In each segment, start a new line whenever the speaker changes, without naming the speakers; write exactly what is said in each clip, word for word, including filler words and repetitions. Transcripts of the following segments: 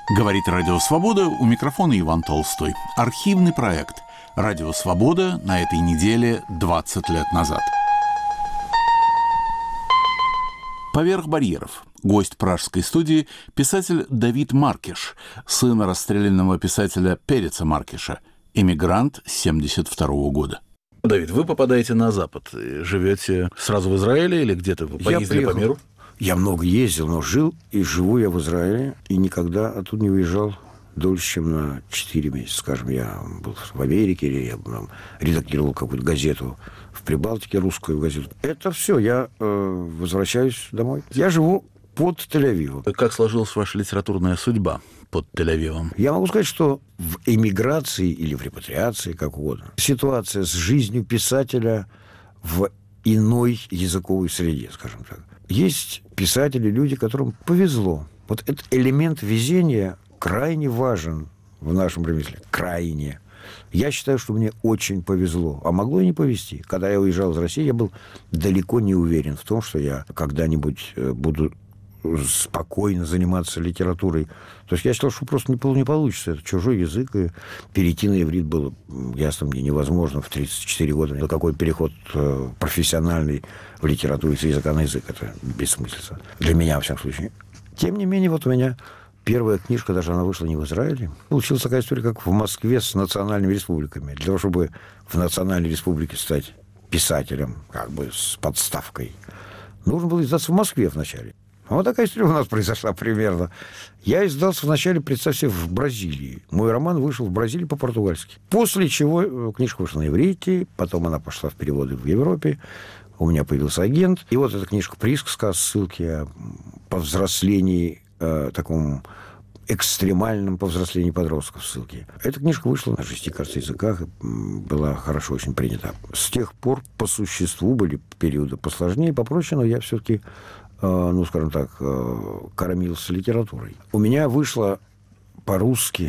Говорит Радио Свобода, у микрофона Иван Толстой. Архивный проект «Радио Свобода» на этой неделе двадцать лет назад. Поверх барьеров. Гость пражской студии – писатель Давид Маркиш, сын расстрелянного писателя Переца Маркиша, эмигрант семьдесят второго года. Давид, вы попадаете на Запад. Живете сразу в Израиле или где-то вы поездили по миру?
Я много ездил, но жил и живу я в Израиле, и никогда оттуда не уезжал дольше, чем на четыре месяца. Скажем, я был в Америке, или я там, редактировал какую-то газету в Прибалтике, русскую газету. Это все, я э, возвращаюсь домой. Я живу под Тель-Авивом.
Как сложилась ваша литературная судьба под Тель-Авивом?
Я могу сказать, что в эмиграции или в репатриации, как угодно, ситуация с жизнью писателя в иной языковой среде, скажем так. Есть писатели, люди, которым повезло. Вот этот элемент везения крайне важен в нашем ремесле. Крайне. Я считаю, что мне очень повезло. А могло и не повезти. Когда я уезжал из России, я был далеко не уверен в том, что я когда-нибудь буду спокойно заниматься литературой. То есть я считал, что просто не, не получится. Это чужой язык, и перейти на иврит было, ясно мне, невозможно в тридцать четыре года. Какой переход профессиональный в литературе с языка на язык, это бессмыслица. Для меня, во всяком случае. Тем не менее, вот у меня первая книжка, даже она вышла не в Израиле. Получилась такая история, как в Москве с национальными республиками. Для того, чтобы в национальной республике стать писателем, как бы с подставкой, нужно было издаться в Москве вначале. Вот такая история у нас произошла примерно. Я издался вначале, представьте, в Бразилии. Мой роман вышел в Бразилии по-португальски. После чего книжка вышла на иврите, потом она пошла в переводы в Европе. У меня появился агент. И вот эта книжка «Присказка», ссылки о повзрослении, э, таком экстремальном повзрослении подростков, ссылки. Эта книжка вышла на шести, кажется, языках, была хорошо очень принята. С тех пор по существу были периоды посложнее, попроще, но я все-таки, ну, скажем так, кормился литературой. У меня вышло по-русски,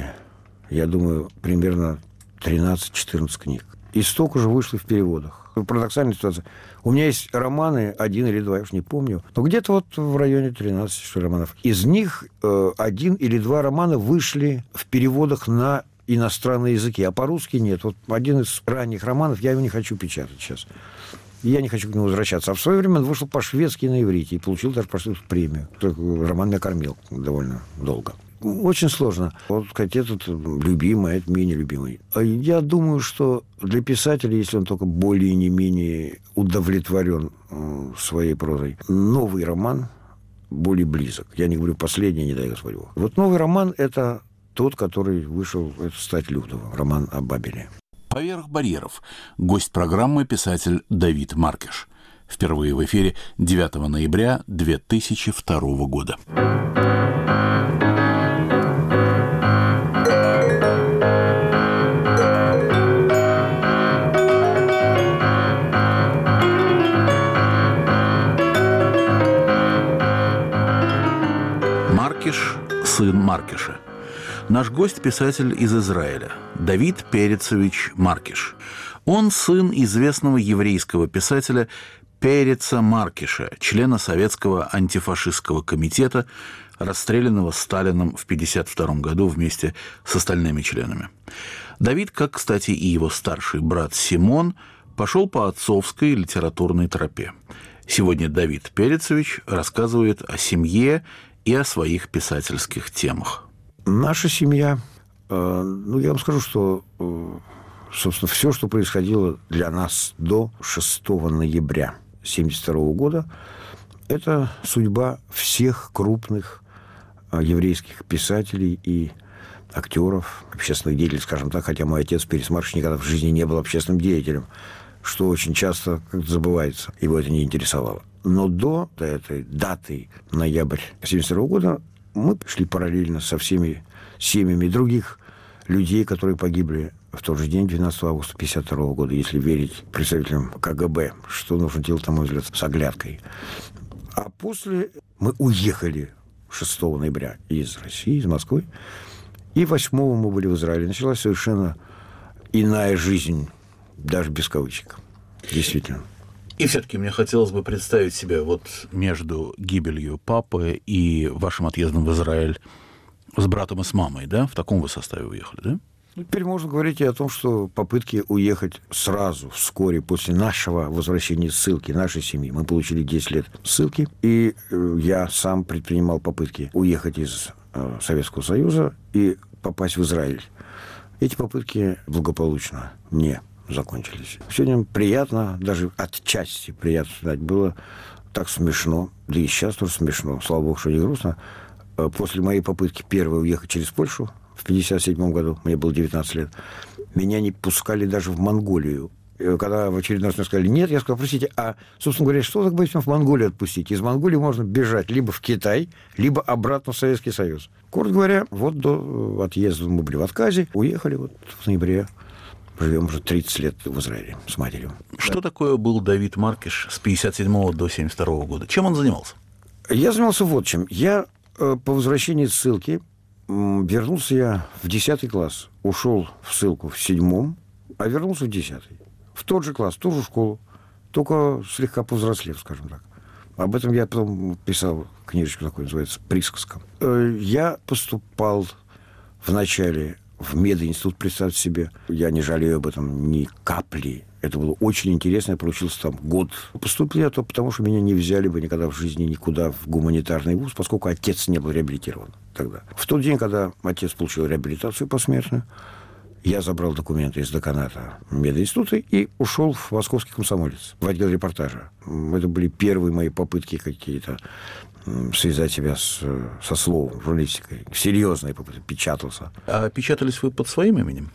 я думаю, примерно тринадцать-четырнадцать книг. И столько же вышло в переводах. Парадоксальная ситуация. У меня есть романы, один или два, я уж не помню, но где-то вот в районе тринадцати что ли, романов. Из них э, один или два романа вышли в переводах на иностранные языки, а по-русски нет. Вот один из ранних романов, я его не хочу печатать сейчас. Я не хочу к нему возвращаться. А в свое время он вышел по-шведски на иврите и получил даже премию. Роман меня кормил довольно долго. Очень сложно. Вот сказать, этот любимый, это менее любимый. Я думаю, что для писателя, если он только более не менее удовлетворен своей прозой, новый роман более близок. Я не говорю последний, не дай Господь Бог. Вот новый роман – это тот, который вышел, это «Стать Людовым», роман о Бабеле.
«Поверх барьеров». Гость программы – писатель Давид Маркиш. Впервые в эфире девятого ноября две тысячи второго года. Маркиш, сын Маркиша. Наш гость – писатель из Израиля, Давид Перецович Маркиш. Он сын известного еврейского писателя Переца Маркиша, члена Советского антифашистского комитета, расстрелянного Сталином в пятьдесят втором году вместе с остальными членами. Давид, как, кстати, и его старший брат Симон, пошел по отцовской литературной тропе. Сегодня Давид Перецович рассказывает о семье и о своих писательских темах.
Наша семья, э, ну, я вам скажу, что, э, собственно, все, что происходило для нас до шестого ноября семьдесят второго года, это судьба всех крупных э, еврейских писателей и актеров, общественных деятелей, скажем так, хотя мой отец Перец Маркиш никогда в жизни не был общественным деятелем, что очень часто как-то забывается, его это не интересовало. Но до этой даты, ноябрь семьдесят второго года, мы шли параллельно со всеми семьями других людей, которые погибли в тот же день, двенадцатого августа пятьдесят второго года, если верить представителям ка гэ бэ, что нужно делать, на мой взгляд, с оглядкой. А после мы уехали шестого ноября из России, из Москвы, и восьмого мы были в Израиле. Началась совершенно иная жизнь, даже без кавычек. Действительно.
И все-таки мне хотелось бы представить себя вот между гибелью папы и вашим отъездом в Израиль. С братом и с мамой, да? В таком вы составе уехали, да?
Ну, теперь можно говорить и о том, что попытки уехать сразу, вскоре после нашего возвращения из ссылки, нашей семьи, мы получили десять лет ссылки, и я сам предпринимал попытки уехать из э, Советского Союза и попасть в Израиль. Эти попытки благополучно не закончились. Сегодня приятно, даже отчасти приятно сказать, было так смешно, да и сейчас тоже смешно, слава богу, что не грустно. После моей попытки первой уехать через Польшу в пятьдесят седьмом году, мне было девятнадцать лет, меня не пускали даже в Монголию. И когда в очередной раз мне сказали «нет», я сказал: простите, а, собственно говоря, что так боюсь в Монголию отпустить? Из Монголии можно бежать либо в Китай, либо обратно в Советский Союз. Коротко говоря, вот до отъезда мы были в отказе, уехали вот в ноябре. Живем уже тридцать лет в Израиле с матерью.
Что да. такое был Давид Маркиш с пятьдесят седьмого до семьдесят второго года? Чем он занимался?
Я занимался вот чем. Я э, по возвращении из ссылки вернулся я в десятый класс. Ушел в ссылку в седьмом, а вернулся в десятый. В тот же класс, в ту же школу, только слегка повзрослев, скажем так. Об этом я потом писал книжечку такую, называется «Присказка». Я поступал вначале в мединститут, представьте себе. Я не жалею об этом ни капли. Это было очень интересно. Я проучился там год. Поступил я то потому, что меня не взяли бы никогда в жизни никуда в гуманитарный вуз, поскольку отец не был реабилитирован тогда. В тот день, когда отец получил реабилитацию посмертную, я забрал документы из деканата мединститута и ушел в Московский комсомолец, в отдел репортажа. Это были первые мои попытки какие-то связать себя с, со словом, журналистикой. Серьезные попытки. Печатался.
А печатались вы под своим именем?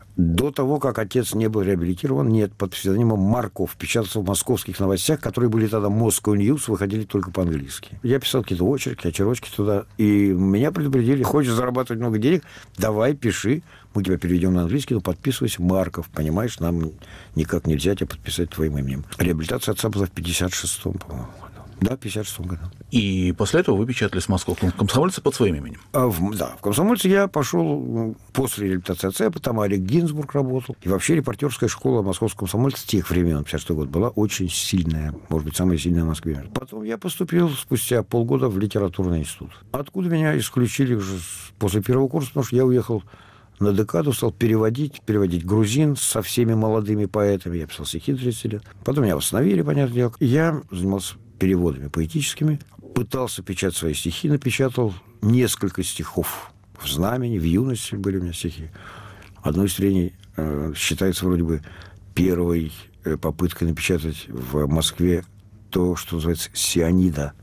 До того, как отец не был реабилитирован, нет, под псевдонимом Марков. Печатался в московских новостях, которые были тогда Moscow News, выходили только по-английски. Я писал какие-то очерки, очерочки туда, и меня предупредили: хочешь зарабатывать много денег, давай, пиши, мы тебя переведем на английский, но подписывайся Марков, понимаешь, нам никак нельзя тебя подписать твоим именем. Реабилитация отца была в пятьдесят шестом, по-моему, году. Да, в пятьдесят шестом году.
И после этого вы печатались в Московском комсомольце под своим именем?
А в, да, в комсомольце я пошел после реабилитации отца, там Олег Гинзбург работал. И вообще репортерская школа Московского комсомольца с тех времен, пятьдесят шестой год, была очень сильная, может быть, самая сильная в Москве. Потом я поступил спустя полгода в литературный институт. Откуда меня исключили уже после первого курса, потому что я уехал на декаду, стал переводить, переводить грузин со всеми молодыми поэтами. Я писал стихи тридцать лет. Потом меня восстановили, понятное дело. Я занимался переводами поэтическими, пытался печатать свои стихи, напечатал несколько стихов в «Знамени», в «Юности» были у меня стихи. Одно из стихотворений э, считается вроде бы первой э, попыткой напечатать в Москве то, что называется «Сионида».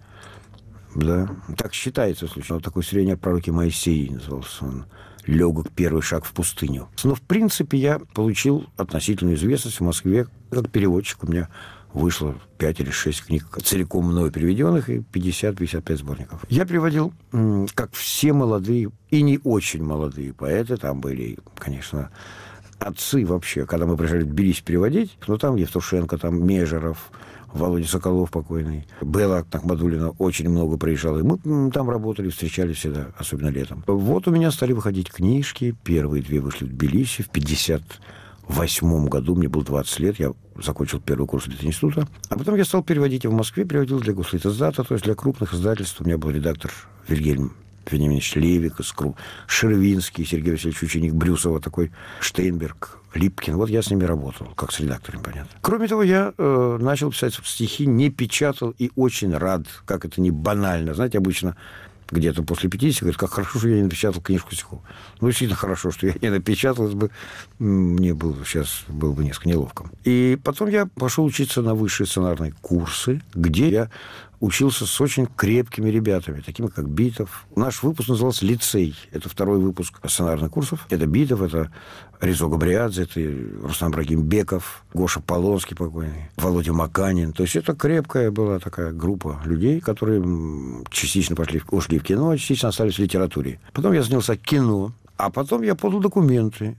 Да? Так считается в случае. Вот такое стихотворение о пророке Моисее назывался он. «Легок первый шаг в пустыню». Но, в принципе, я получил относительную известность в Москве как переводчик. У меня вышло пять или шесть книг, целиком мною переведенных, и пятьдесят-пятьдесят пять сборников. Я переводил, как все молодые и не очень молодые поэты. Там были, конечно, отцы вообще. Когда мы приезжали в Тбилиси переводить, ну, там Евтушенко, там Межеров, Володя Соколов покойный, Белла Ахмадуллина очень много приезжала. И мы там работали, встречались всегда, особенно летом. Вот у меня стали выходить книжки. Первые две вышли в Тбилиси в пятьдесят восьмом году, мне было двадцать лет, я закончил первый курс литинститута. А потом я стал переводить в Москве, переводил для Гослитиздата, то есть для крупных издательств. У меня был редактор Вильгельм Вениаминович Левик, Шервинский, Сергей Васильевич ученик Брюсова, такой Штейнберг, Липкин. Вот я с ними работал, как с редактором, понятно. Кроме того, я э, начал писать стихи, не печатал и очень рад, как это не банально. Знаете, обычно где-то после пятидесяти говорят, как хорошо, что я не напечатал книжку стихов. Ну, действительно хорошо, что я не напечатал, бы, мне было сейчас было бы несколько неловко. И потом я пошел учиться на высшие сценарные курсы, где я учился с очень крепкими ребятами, такими как Битов. Наш выпуск назывался «Лицей». Это второй выпуск сценарных курсов. Это Битов, это Резо Габриадзе, это Рустам Брагимбеков, Гоша Полонский покойный, Володя Маканин. То есть это крепкая была такая группа людей, которые частично пошли, ушли в кино, а частично остались в литературе. Потом я занялся кино, а потом я подал документы.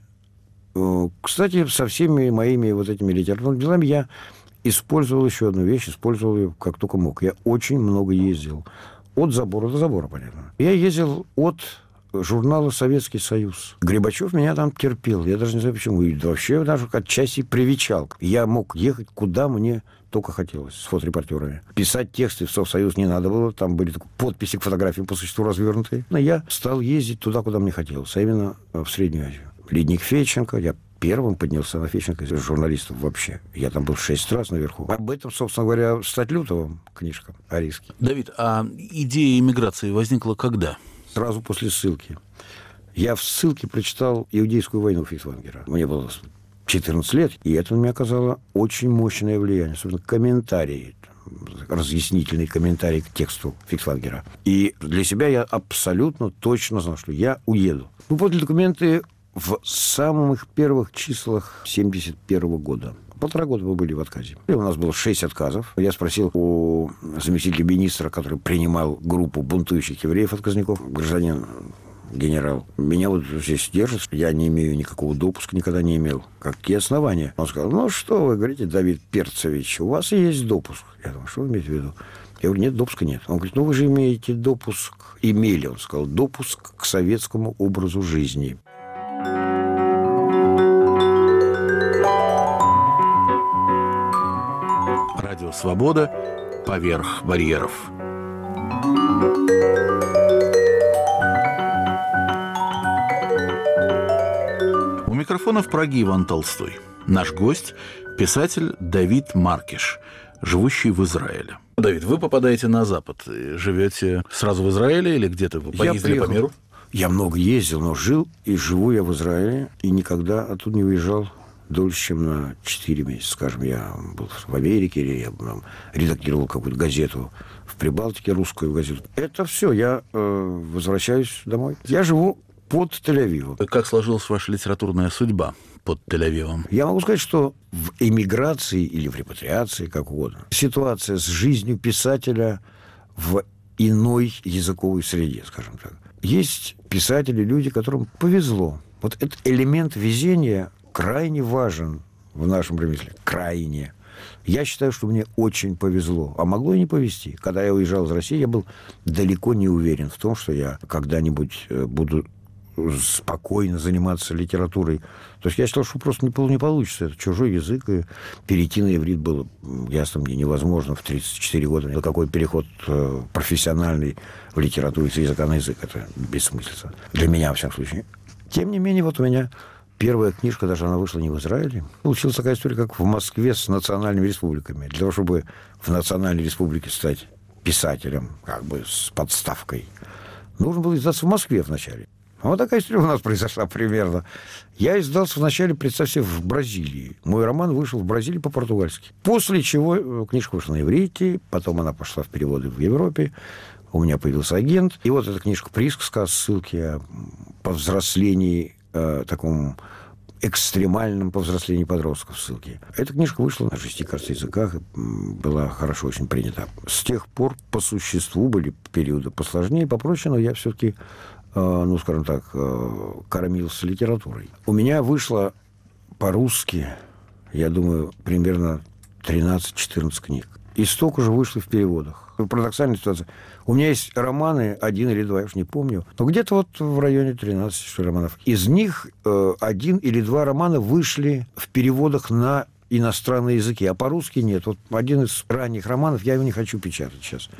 Кстати, со всеми моими вот этими литературными делами я использовал еще одну вещь, использовал ее как только мог. Я очень много ездил. От забора до забора, понятно. Я ездил от журнала «Советский Союз». Грибачев меня там терпел. Я даже не знаю почему. И вообще даже отчасти привечал. Я мог ехать, куда мне только хотелось, с фоторепортерами. Писать тексты в Совсоюз не надо было, там были подписи к фотографиям по существу развернутые. Но я стал ездить туда, куда мне хотелось, а именно в Среднюю Азию. Ледник Федченко, я первым поднялся на Федченко из журналистов вообще. Я там был шесть раз наверху. Об этом, собственно говоря, «Стать Лютовым» книжка арийский.
Давид, а идея эмиграции возникла когда?
Сразу после ссылки. Я в ссылке прочитал «Иудейскую войну» Фейхтвангера. Мне было четырнадцать лет, и это на меня оказало очень мощное влияние. Особенно комментарии, разъяснительные комментарии к тексту Фейхтвангера. И для себя я абсолютно точно знал, что я уеду. Мы подали документы в самых первых числах семьдесят первого года. Полтора года мы были в отказе. И у нас было шесть отказов. Я спросил у заместителя министра, который принимал группу бунтующих евреев-отказников, гражданин генерал, меня вот здесь держат, я не имею никакого допуска, никогда не имел. Какие основания? Он сказал, ну что вы говорите, Давид Перцевич, у вас есть допуск. Я думаю, что вы имеете в виду? Я говорю, нет, допуска нет. Он говорит, ну вы же имеете допуск. Имели, он сказал, допуск к советскому образу жизни.
Радио «Свобода» поверх барьеров. У микрофона в Праге Иван Толстой. Наш гость – писатель Давид Маркиш, живущий в Израиле. Давид, вы попадаете на Запад. Живете сразу в Израиле или где-то вы поездили по миру?
Я много ездил, но жил и живу я в Израиле, и никогда оттуда не уезжал дольше, чем на четыре месяца. Скажем, я был в Америке, или я там, редактировал какую-то газету в Прибалтике, русскую газету. Это все, я э, возвращаюсь домой. Я живу под Тель-Авивом.
Как сложилась ваша литературная судьба под Тель-Авивом?
Я могу сказать, что в эмиграции или в репатриации, как угодно, ситуация с жизнью писателя в иной языковой среде, скажем так. Есть писатели, люди, которым повезло. Вот этот элемент везения крайне важен в нашем ремесле. Крайне. Я считаю, что мне очень повезло. А могло и не повезти. Когда я уезжал из России, я был далеко не уверен в том, что я когда-нибудь буду спокойно заниматься литературой. То есть я считал, что просто не, не получится. Это чужой язык, и перейти на иврит было, ясно мне, невозможно в тридцать четыре года. Какой переход профессиональный в литературе с языка на язык, это бессмыслица. Для меня, во всяком случае. Тем не менее, вот у меня первая книжка, даже она вышла не в Израиле. Получилась такая история, как в Москве с национальными республиками. Для того, чтобы в национальной республике стать писателем, как бы с подставкой, нужно было издаться в Москве вначале. А вот такая история у нас произошла примерно. Я издался вначале, представь себе, в Бразилии. Мой роман вышел в Бразилии по-португальски. После чего книжка вышла на иврите, потом она пошла в переводы в Европе. У меня появился агент. И вот эта книжка «Присказка», ссылки о повзрослении, э, таком экстремальном повзрослении подростков, ссылки. Эта книжка вышла на шести, кажется, языках, и была хорошо очень принята. С тех пор по существу были периоды посложнее, попроще, но я все-таки, ну, скажем так, кормился литературой. У меня вышло по-русски, я думаю, примерно тринадцать-четырнадцать книг. И столько же вышло в переводах. Парадоксальная ситуация. У меня есть романы, один или два, я уж не помню, но где-то вот в районе тринадцати что ли, романов. Из них э, один или два романа вышли в переводах на иностранные языки, а по-русски нет. Вот один из ранних романов, я его не хочу печатать сейчас.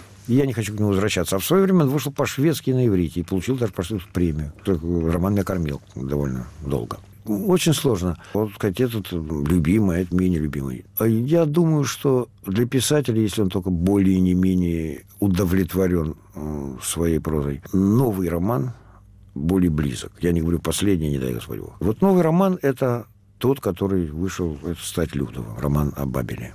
Я не хочу к нему возвращаться. А в свое время он вышел по-шведски на иврите и получил даже премию. Роман меня кормил довольно долго. Очень сложно. Вот сказать, этот любимый, а это менее любимый. Я думаю, что для писателя, если он только более не менее удовлетворен своей прозой, новый роман более близок. Я не говорю последний, не дай Господь Бог. Вот новый роман – это тот, который вышел, это «Стать Лютовым», роман о Бабеле.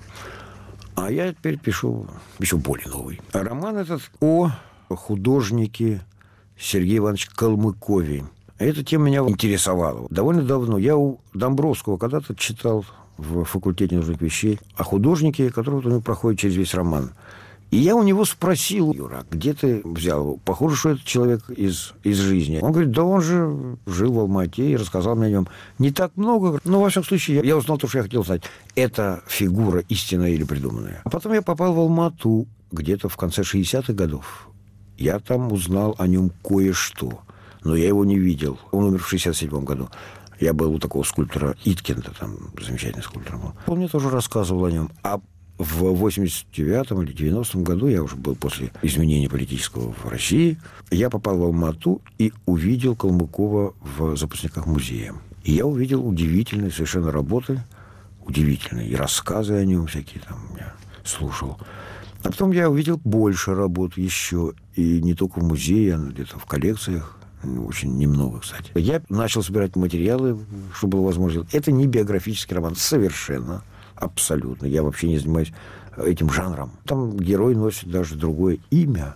А я теперь пишу еще более новый. А роман этот о художнике Сергее Ивановиче Калмыкове. Эта тема меня интересовала. Довольно давно. Я у Домбровского когда-то читал в факультете нужных вещей о художнике, который вот у него проходит через весь роман. И я у него спросил: Юра, где ты взял его? Похоже, что это человек из, из жизни. Он говорит: да он же жил в Алма-Ате и рассказал мне о нем не так много. Но, во всяком случае, я, я узнал то, что я хотел знать. Это фигура истинная или придуманная. А потом я попал в Алма-Ату где-то в конце шестидесятых годов. Я там узнал о нем кое-что. Но я его не видел. Он умер в шестьдесят седьмом году. Я был у такого скульптора Иткинда, там замечательный скульптор был. Он мне тоже рассказывал о нем. А в восемьдесят девятом или девяностом году, я уже был после изменения политического в России, я попал в Алма-Ату и увидел Калмыкова в запускниках музея. И я увидел удивительные совершенно работы, удивительные, и рассказы о нем всякие там я слушал. А потом я увидел больше работ еще, и не только в музее, а где-то в коллекциях, очень немного, кстати. Я начал собирать материалы, чтобы было возможно. Это не биографический роман, совершенно, абсолютно. Я вообще не занимаюсь этим жанром. Там герой носит даже другое имя.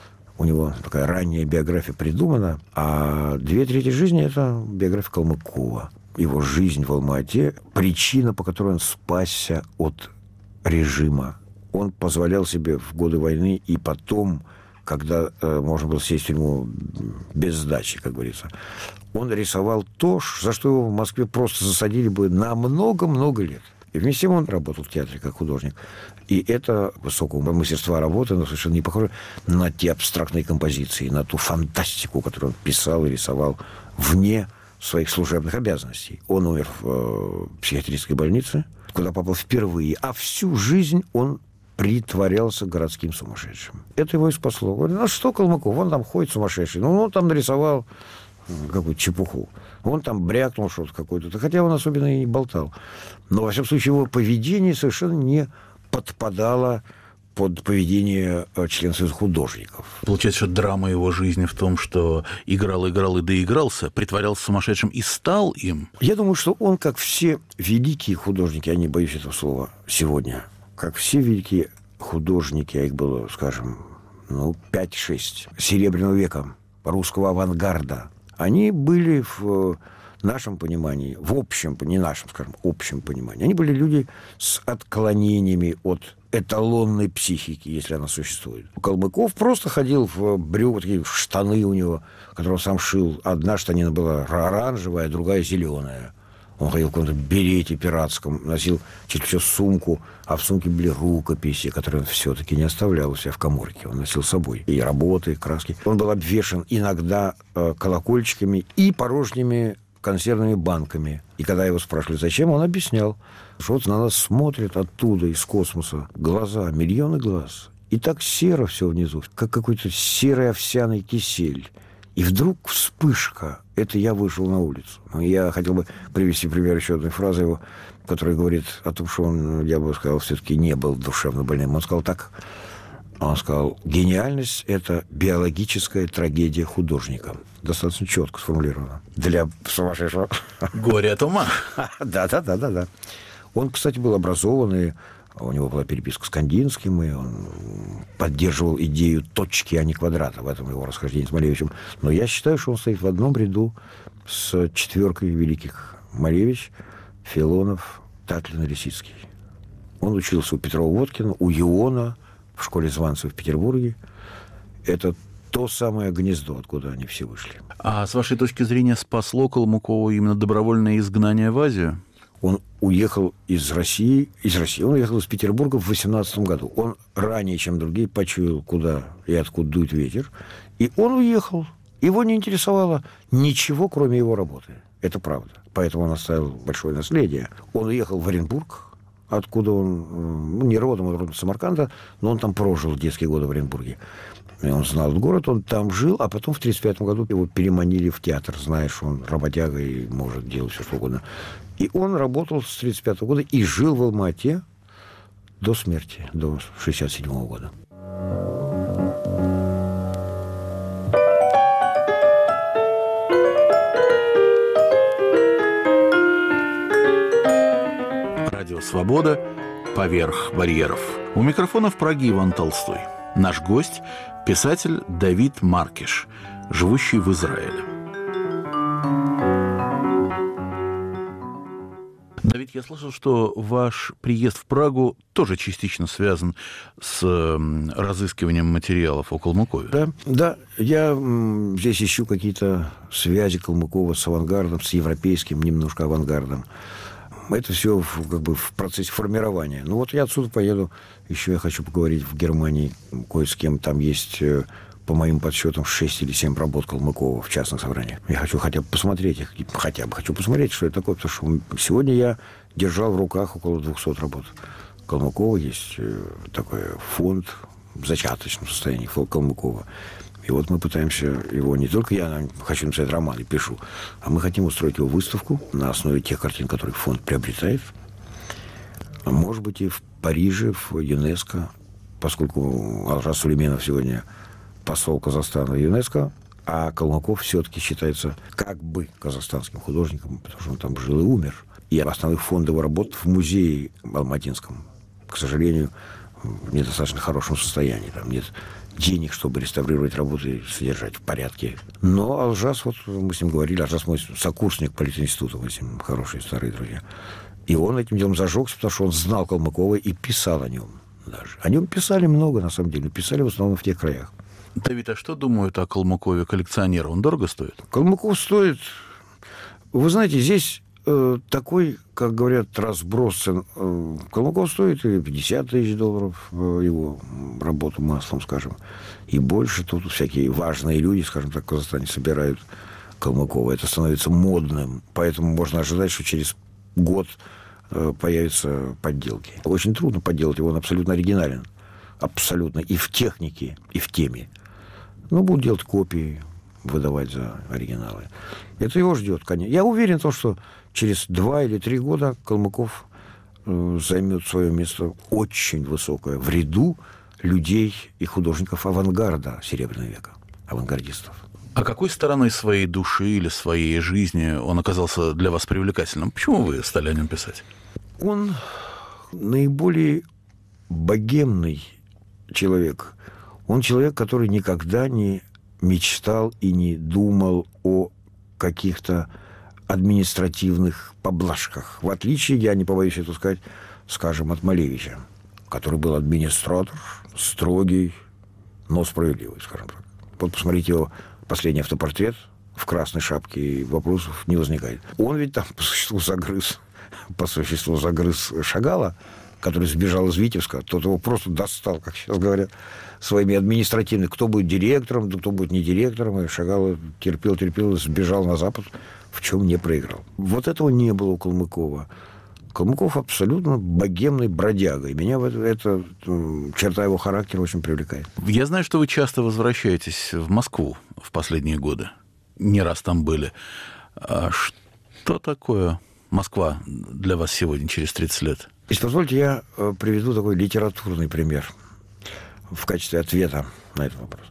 У него такая ранняя биография придумана, а две трети жизни – это биография Калмыкова. Его жизнь в Алма-Ате – причина, по которой он спасся от режима. Он позволял себе в годы войны и потом, когда э, можно было сесть в тюрьму без сдачи, как говорится, он рисовал то, за что его в Москве просто засадили бы на много-много лет. И вместе с тем он работал в театре как художник. И это высокого мастерства работы, но совершенно не похоже на те абстрактные композиции, на ту фантастику, которую он писал и рисовал вне своих служебных обязанностей. Он умер в э, психиатрической больнице, куда попал впервые, а всю жизнь он притворялся городским сумасшедшим. Это его и спасло. Говорит, ну что Калмыков, он там ходит сумасшедший. Ну, он там нарисовал какую-то чепуху. Он там брякнул что-то какое-то. Хотя он особенно и не болтал. Но, во всяком случае, его поведение совершенно не подпадало под поведение члена Союза художников.
Получается, что драма его жизни в том, что играл, играл и доигрался, притворялся сумасшедшим и стал им?
Я думаю, что он, как все великие художники, я не боюсь этого слова сегодня, как все великие художники, а их было, скажем, ну, пять-шесть, Серебряного века, русского авангарда, они были в нашем понимании, в общем, не нашем, скажем, общем понимании, они были люди с отклонениями от эталонной психики, если она существует. Калмыков просто ходил в брюк, такие штаны у него, которые он сам шил. Одна штанина была оранжевая, другая зеленая. Он ходил в каком-то берете пиратском, носил чуть ли все сумку, а в сумке были рукописи, которые он все-таки не оставлял у себя в каморке. Он носил с собой и работы, и краски. Он был обвешан иногда э, колокольчиками и порожними консервными банками. И когда его спрашивали, зачем, он объяснял, что вот на нас смотрят оттуда, из космоса, глаза, миллионы глаз. И так серо все внизу, как какой-то серый овсяный кисель. И вдруг вспышка. Это я вышел на улицу. Я хотел бы привести пример еще одной фразы его, которая говорит о том, что он, я бы сказал, все-таки не был душевно больным. Он сказал так. Он сказал, гениальность – это биологическая трагедия художника. Достаточно четко сформулировано. Для сумасшедшего.
Горе от ума.
Да-да-да-да-да. Он, кстати, был образованный. У него была переписка с Кандинским, и он поддерживал идею точки, а не квадрата. В этом его расхождение с Малевичем. Но я считаю, что он стоит в одном ряду с четверкой великих: Малевич, Филонов, Татлин, Лисицкий. Он учился у Петрова-Водкина, у Иона, в школе Званцева в Петербурге. Это то самое гнездо, откуда они все вышли.
А с вашей точки зрения, спасло Калмыкова именно добровольное изгнание в Азию?
Он уехал из России, из России, он уехал из Петербурга в восемнадцатом году. Он ранее, чем другие, почуял, куда и откуда дует ветер. И он уехал. Его не интересовало ничего, кроме его работы. Это правда. Поэтому он оставил большое наследие. Он уехал в Оренбург, откуда он, ну, не родом, он родом из Самарканда, но он там прожил детские годы в Оренбурге. И он знал этот город, он там жил, а потом в тридцать пятом году его переманили в театр, знаешь, он работяга и может делать все, что угодно. И он работал с тридцать пятого года и жил в Алма-Ате до смерти, до шестьдесят седьмого года.
Радио «Свобода. Поверх барьеров». У микрофона в Праге Иван Толстой. Наш гость – писатель Давид Маркиш, живущий в Израиле. Давид, я слышал, что ваш приезд в Прагу тоже частично связан с разыскиванием материалов о Калмыкове.
Да, да. Я м, здесь ищу какие-то связи Калмыкова с авангардом, с европейским немножко авангардом. Это все как бы в процессе формирования. Ну вот я отсюда поеду. Еще я хочу поговорить в Германии кое с кем. Там есть, по моим подсчетам, шесть или семь работ Калмыкова в частных собраниях. Я хочу хотя бы посмотреть их. Хотя бы хочу посмотреть, что это такое. Потому что сегодня я держал в руках около двухсот работ Калмыкова, есть такой фонд в зачаточном состоянии Калмыкова. И вот мы пытаемся его, не только я хочу написать роман и пишу, а мы хотим устроить его выставку на основе тех картин, которые фонд приобретает. А может быть, и в Париже, в ЮНЕСКО, поскольку Алжас Сулейменов сегодня посол Казахстана в ЮНЕСКО, а Калмыков все-таки считается как бы казахстанским художником, потому что он там жил и умер. И основных фондов его работ в музее алматинском, к сожалению, в недостаточно хорошем состоянии. Там нет денег, чтобы реставрировать работы и содержать в порядке. Но Алжас, вот мы с ним говорили, Алжас мой сокурсник политинститута, мы с ним хорошие старые друзья. И он этим делом зажегся, потому что он знал Калмыкова и писал о нем даже. О нем писали много, на самом деле. Писали в основном в тех краях.
Давид, а что думают о Калмыкове коллекционеры? Он дорого стоит?
Калмыков стоит... Вы знаете, здесь э, такой, как говорят, разброс цен. Э, Калмыков стоит и пятьдесят тысяч долларов, э, его работу маслом, скажем, и больше. Тут всякие важные люди, скажем так, в Казахстане собирают Калмыкова. Это становится модным. Поэтому можно ожидать, что через год э, появятся подделки. Очень трудно подделать его, он абсолютно оригинален. Абсолютно. И в технике, и в теме. Ну, будут делать копии, выдавать за оригиналы. Это его ждет, конечно. Я уверен в том, что через два или три года Калмыков э, займет свое место очень высокое в ряду людей и художников авангарда Серебряного века, авангардистов.
А какой стороной своей души или своей жизни он оказался для вас привлекательным? Почему вы стали о нем писать?
Он наиболее богемный человек. Он человек, который никогда не мечтал и не думал о каких-то административных поблажках. В отличие, я не побоюсь это сказать, скажем, от Малевича, который был администратор, строгий, но справедливый, скажем так. Вот посмотрите его последний автопортрет в красной шапке, и вопросов не возникает. Он ведь там по существу загрыз, по существу загрыз Шагала, который сбежал из Витебска, тот его просто достал, как сейчас говорят, своими административными. Кто будет директором, кто будет не директором. И Шагал терпел, терпел, сбежал на Запад, в чем не проиграл. Вот этого не было у Калмыкова. Калмыков абсолютно богемный бродяга. И меня эта, эта черта его характера очень привлекает.
Я знаю, что вы часто возвращаетесь в Москву в последние годы. Не раз там были. А что такое Москва для вас сегодня, через тридцать лет?
Если позвольте, я приведу такой литературный пример в качестве ответа на этот вопрос.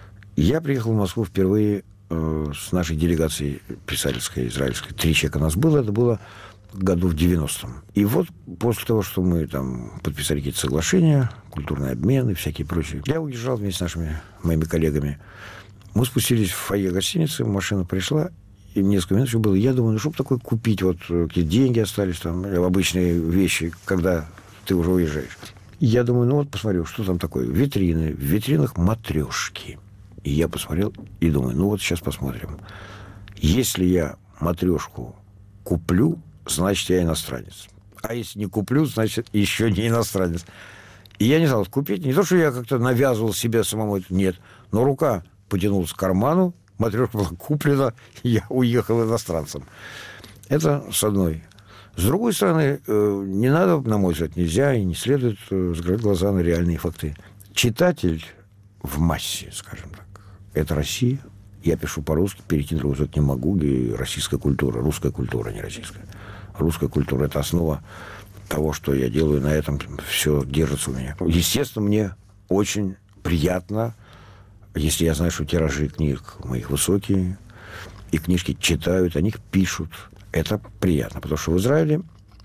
Я приехал в Москву впервые э, с нашей делегацией писательской, израильской. Три человека нас было. Это было году в девяностом. И вот после того, что мы там подписали какие-то соглашения, культурный обмен и всякие прочие, я уезжал вместе с нашими моими коллегами. Мы спустились в фойе гостиницы, машина пришла, и несколько минут еще было. Я думаю, ну, чтобы такое купить, вот какие-то деньги остались там, обычные вещи, когда ты уже уезжаешь. И я думаю, ну вот посмотрю, что там такое. Витрины. В витринах матрешки. И я посмотрел и думаю, ну вот сейчас посмотрим. Если я матрешку куплю, значит, я иностранец. А если не куплю, значит, еще не иностранец. И я не знал, купить. Не то, что я как-то навязывал себе самому, нет. Но рука потянулась к карману, матрешка была куплена, и я уехал иностранцем. Это с одной. С другой стороны, не надо, на мой взгляд, нельзя и не следует закрыть глаза на реальные факты. Читатель в массе, скажем так, это Россия. Я пишу по-русски, перейти на другой язык не могу, и российская культура, русская культура, не российская. Русская культура – это основа того, что я делаю, на этом все держится у меня. Естественно, мне очень приятно, если я знаю, что тиражи книг моих высокие, и книжки читают, о них пишут. Это приятно, потому что в Израиле,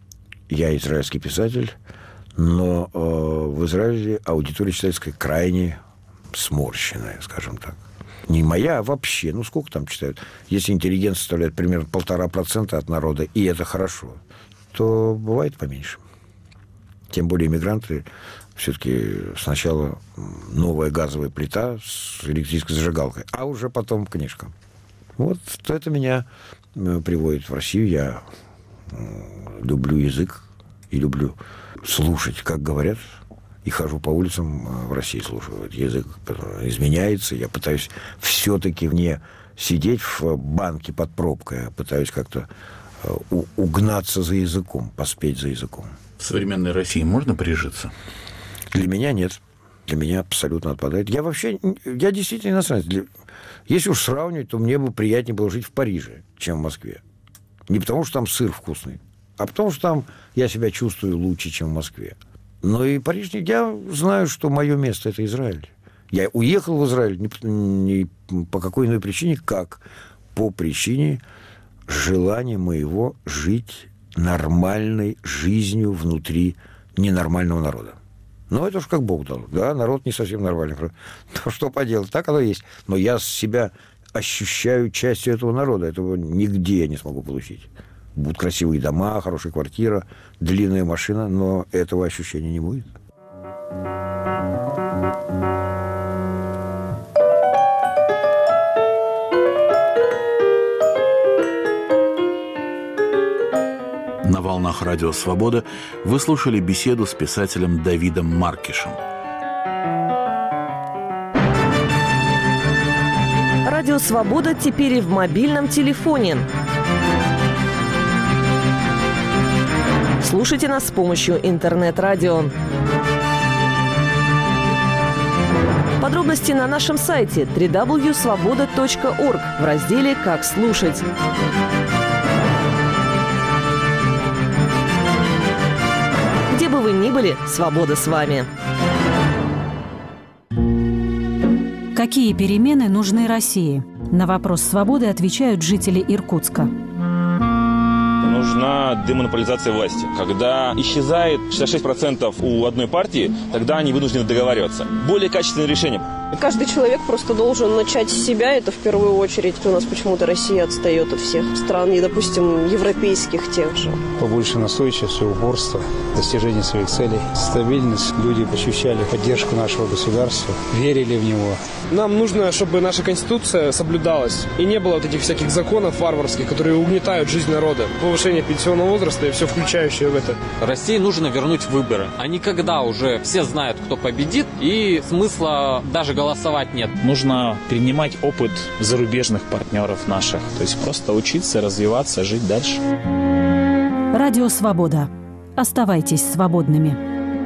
я израильский писатель, но э, в Израиле аудитория читательская крайне сморщенная, скажем так. Не моя, а вообще. Ну, сколько там читают? Если интеллигент составляет примерно полтора процента от народа, и это хорошо, то бывает поменьше. Тем более иммигранты все-таки сначала новая газовая плита с электрической зажигалкой, а уже потом книжка. Вот это меня приводит в Россию. Я люблю язык и люблю слушать, как говорят. И хожу по улицам в России, слушаю. Язык изменяется. Я пытаюсь все-таки не сидеть в банке под пробкой, а пытаюсь как-то угнаться за языком, поспеть за языком.
В современной России можно прижиться?
Для меня нет. Для меня абсолютно отпадает. Я вообще, я действительно иностранец. Если уж сравнивать, то мне бы приятнее было жить в Париже, чем в Москве. Не потому, что там сыр вкусный, а потому, что там я себя чувствую лучше, чем в Москве. Но и Париж, я знаю, что мое место – это Израиль. Я уехал в Израиль не, не по какой иной причине, как по причине желания моего жить нормальной жизнью внутри ненормального народа. Но это уж как Бог дал. Да, народ не совсем нормальный. Но что поделать, так оно есть. Но я себя ощущаю частью этого народа. Этого нигде я не смогу получить. Будут красивые дома, хорошая квартира, длинная машина, но этого ощущения не будет.
На волнах Радио Свобода вы слушали беседу с писателем Давидом Маркишем.
Радио Свобода теперь и в мобильном телефоне. Слушайте нас с помощью интернет-радио. Подробности на нашем сайте дабл ю дабл ю дабл ю точка свобода точка орг в разделе «Как слушать». Где бы вы ни были, свобода с вами.
Какие перемены нужны России? На вопрос «Свободы» отвечают жители Иркутска.
Нужна демонополизация власти. Когда исчезает шестьдесят шесть процентов у одной партии, тогда они вынуждены договариваться. Более качественное решение.
Каждый человек просто должен начать с себя, это в первую очередь. У нас почему-то Россия отстает от всех стран, и, допустим, европейских тех же.
Побольше настойчивости, упорства, достижения своих целей, стабильность. Люди ощущали поддержку нашего государства, верили в него.
Нам нужно, чтобы наша Конституция соблюдалась, и не было вот этих всяких законов варварских, которые угнетают жизнь народа. Повышение пенсионного возраста и все включающее в это.
России нужно вернуть выборы. А не когда уже все знают, кто победит, и смысла даже голосовать нет.
Нужно перенимать опыт зарубежных партнеров наших. То есть просто учиться, развиваться, жить дальше.
Радио Свобода. Оставайтесь свободными.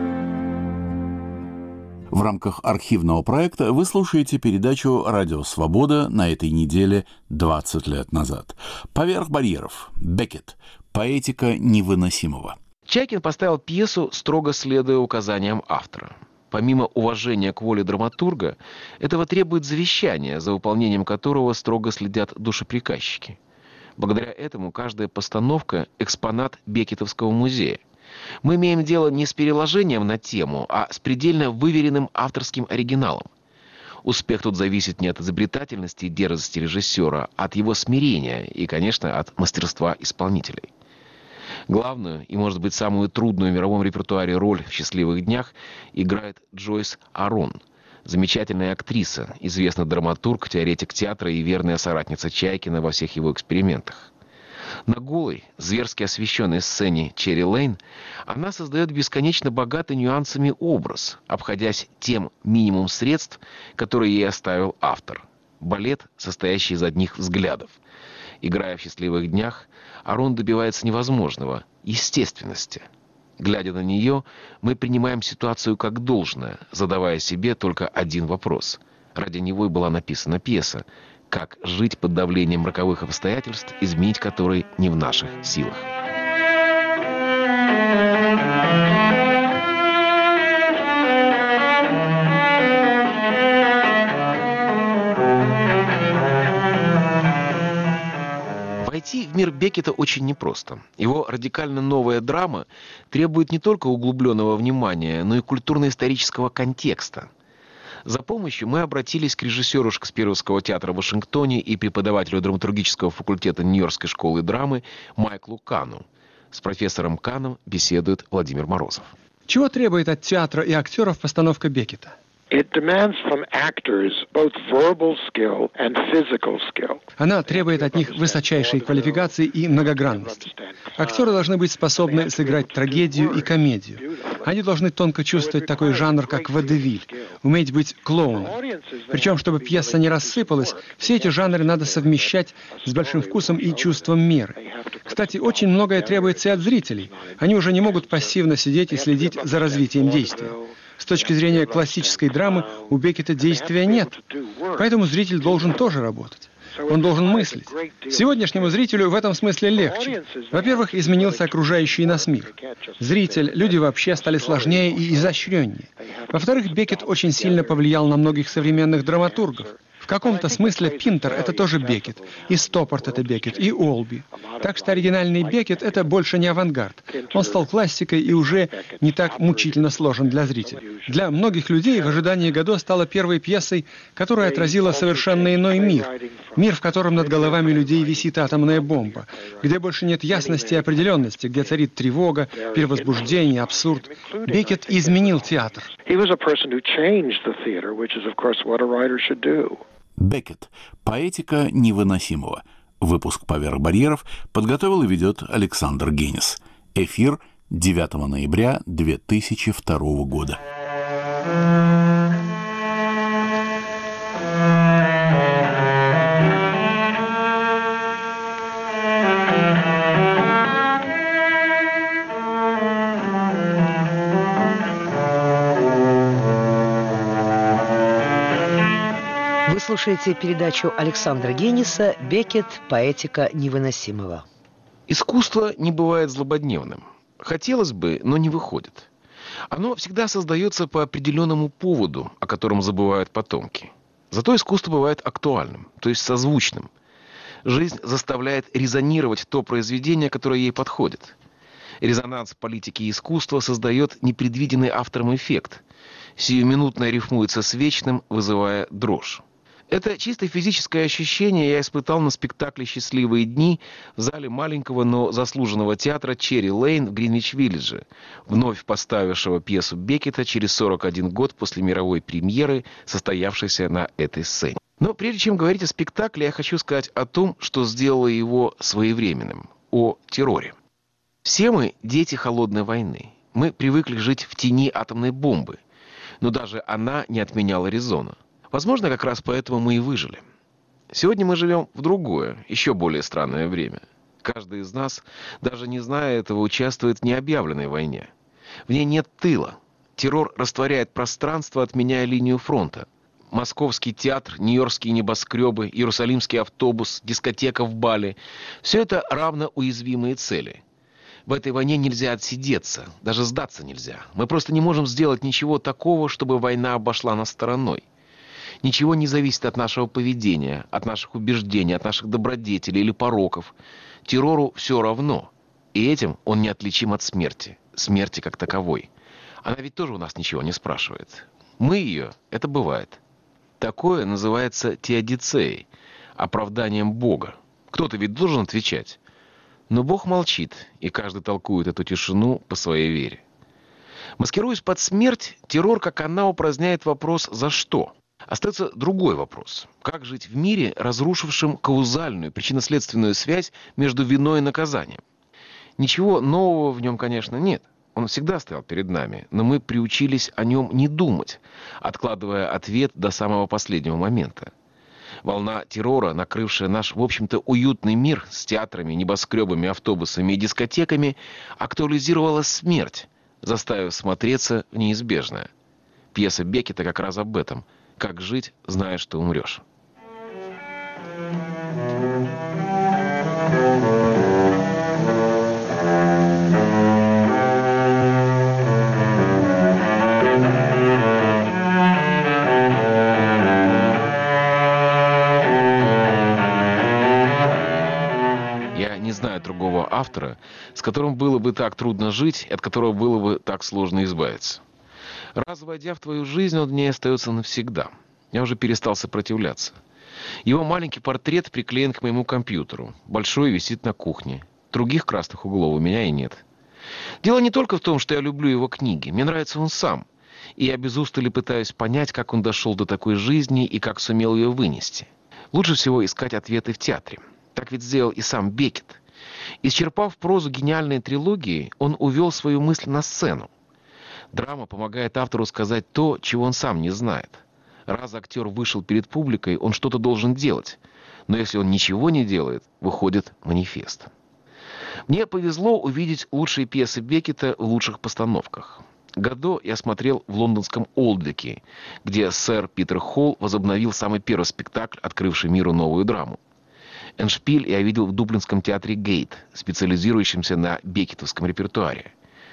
В рамках архивного проекта вы слушаете передачу «Радио Свобода» на этой неделе двадцать лет назад. «Поверх барьеров». Беккет. Поэтика невыносимого.
Чайкин поставил пьесу, строго следуя указаниям автора. Помимо уважения к воле драматурга, этого требует завещание, за выполнением которого строго следят душеприказчики. Благодаря этому каждая постановка – экспонат Беккетовского музея. Мы имеем дело не с переложением на тему, а с предельно выверенным авторским оригиналом. Успех тут зависит не от изобретательности и дерзости режиссера, а от его смирения и, конечно, от мастерства исполнителей. Главную и, может быть, самую трудную в мировом репертуаре роль в «Счастливых днях» играет Джойс Арон. Замечательная актриса, известный драматург, теоретик театра и верная соратница Чайкина во всех его экспериментах. На голой, зверски освещенной сцене Черри Лейн она создает бесконечно богатый нюансами образ, обходясь тем минимум средств, которые ей оставил автор. Балет, состоящий из одних взглядов. Играя в «Счастливых днях», Арон добивается невозможного – естественности. Глядя на нее, мы принимаем ситуацию как должное, задавая себе только один вопрос. Ради него и была написана пьеса – как жить под давлением роковых обстоятельств, изменить которые не в наших силах. Войти в мир Беккета очень непросто. Его радикально новая драма требует не только углубленного внимания, но и культурно-исторического контекста. За помощью мы обратились к режиссеру Шекспировского театра в Вашингтоне и преподавателю драматургического факультета Нью-Йоркской школы драмы Майклу Кану. С профессором Каном беседует Владимир Морозов.
Чего требует от театра и актеров постановка Беккета? Она требует от них высочайшей квалификации и многогранности. Актеры должны быть способны сыграть трагедию и комедию. Они должны тонко чувствовать такой жанр, как водевиль, уметь быть клоуном. Причем, чтобы пьеса не рассыпалась, все эти жанры надо совмещать с большим вкусом и чувством меры. Кстати, очень многое требуется и от зрителей. Они уже не могут пассивно сидеть и следить за развитием действия. С точки зрения классической драмы у Беккета действия нет. Поэтому зритель должен тоже работать. Он должен мыслить. Сегодняшнему зрителю в этом смысле легче. Во-первых, изменился окружающий нас мир. Зритель, люди вообще стали сложнее и изощреннее. Во-вторых, Беккет очень сильно повлиял на многих современных драматургов. В каком-то смысле Пинтер — это тоже Беккет, и Стоппарт — это Беккет, и Олби. Так что оригинальный Беккет — это больше не авангард. Он стал классикой и уже не так мучительно сложен для зрителя. Для многих людей «В ожидании Годо» стала первой пьесой, которая отразила совершенно иной мир. Мир, в котором над головами людей висит атомная бомба, где больше нет ясности и определенности, где царит тревога, перевозбуждение, абсурд. Беккет изменил театр.
Беккет. Поэтика невыносимого. Выпуск «Поверх барьеров» подготовил и ведет Александр Генис. Эфир девятого ноября две тысячи второго года.
Вы слушаете передачу Александра Гениса «Беккет. Поэтика невыносимого».
Искусство не бывает злободневным. Хотелось бы, но не выходит. Оно всегда создается по определенному поводу, о котором забывают потомки. Зато искусство бывает актуальным, то есть созвучным. Жизнь заставляет резонировать то произведение, которое ей подходит. Резонанс политики и искусства создает непредвиденный автором эффект. Сиюминутно рифмуется с вечным, вызывая дрожь. Это чисто физическое ощущение я испытал на спектакле «Счастливые дни» в зале маленького, но заслуженного театра «Черри Лейн» в Гринвич-Виллидже, вновь поставившего пьесу Беккета через сорок один год после мировой премьеры, состоявшейся на этой сцене. Но прежде чем говорить о спектакле, я хочу сказать о том, что сделало его своевременным, о терроре. Все мы дети холодной войны. Мы привыкли жить в тени атомной бомбы, но даже она не отменяла резона. Возможно, как раз поэтому мы и выжили. Сегодня мы живем в другое, еще более странное время. Каждый из нас, даже не зная этого, участвует в необъявленной войне. В ней нет тыла. Террор растворяет пространство, отменяя линию фронта. Московский театр, нью-йоркские небоскребы, иерусалимский автобус, дискотека в Бали – все это равно уязвимые цели. В этой войне нельзя отсидеться, даже сдаться нельзя. Мы просто не можем сделать ничего такого, чтобы война обошла нас стороной. Ничего не зависит от нашего поведения, от наших убеждений, от наших добродетелей или пороков. Террору все равно. И этим он неотличим от смерти. Смерти как таковой. Она ведь тоже у нас ничего не спрашивает. Мы ее, это бывает. Такое называется теодицеей, оправданием Бога. Кто-то ведь должен отвечать. Но Бог молчит, и каждый толкует эту тишину по своей вере. Маскируясь под смерть, террор, как она, упраздняет вопрос «за что?». Остается другой вопрос. Как жить в мире, разрушившем каузальную, причинно-следственную связь между виной и наказанием? Ничего нового в нем, конечно, нет. Он всегда стоял перед нами, но мы приучились о нем не думать, откладывая ответ до самого последнего момента. Волна террора, накрывшая наш, в общем-то, уютный мир с театрами, небоскребами, автобусами и дискотеками, актуализировала смерть, заставив смотреться в неизбежное. Пьеса Беккета как раз об этом. Как жить, зная, что умрешь. Я не знаю другого автора, с которым было бы так трудно жить, и от которого было бы так сложно избавиться. Раз войдя в твою жизнь, он в ней остается навсегда. Я уже перестал сопротивляться. Его маленький портрет приклеен к моему компьютеру. Большой висит на кухне. Других красных углов у меня и нет. Дело не только в том, что я люблю его книги. Мне нравится он сам. И я без устали пытаюсь понять, как он дошел до такой жизни и как сумел ее вынести. Лучше всего искать ответы в театре. Так ведь сделал и сам Беккет. Исчерпав прозу гениальной трилогии, он увел свою мысль на сцену. Драма помогает автору сказать то, чего он сам не знает. Раз актер вышел перед публикой, он что-то должен делать. Но если он ничего не делает, выходит манифест. Мне повезло увидеть лучшие пьесы Беккета в лучших постановках. «Годо» я смотрел в лондонском Олдвике, где сэр Питер Холл возобновил самый первый спектакль, открывший миру новую драму. «Эндшпиль» я видел в дублинском театре «Гейт», специализирующемся на беккетовском репертуаре.